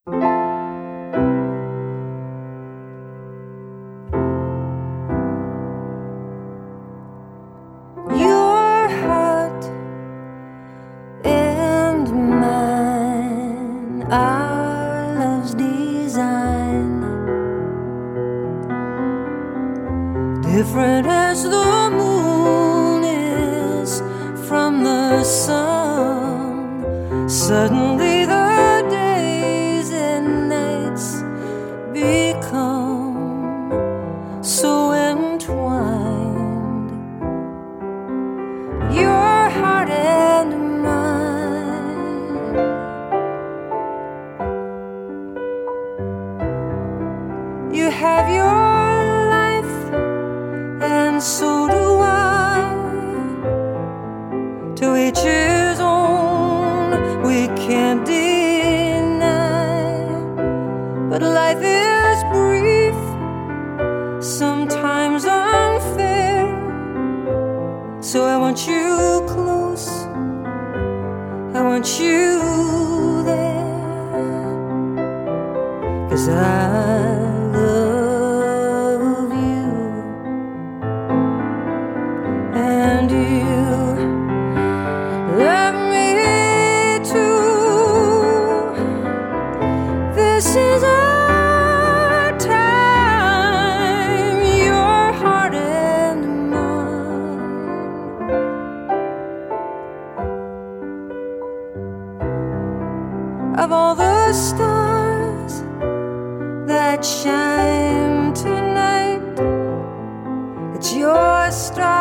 Your heart and mine, our love's design, different as the moon is from the sun. Suddenly the days and nights become so entwined. Your heart and mine, you have your life and so do I. To each his own, we can't deny. But life is brief, sometimes unfair. So I want you close, I want you there, 'cause I love you and you love me too. This is our time, your heart and mine. Of all the stars that shine tonight, it's your star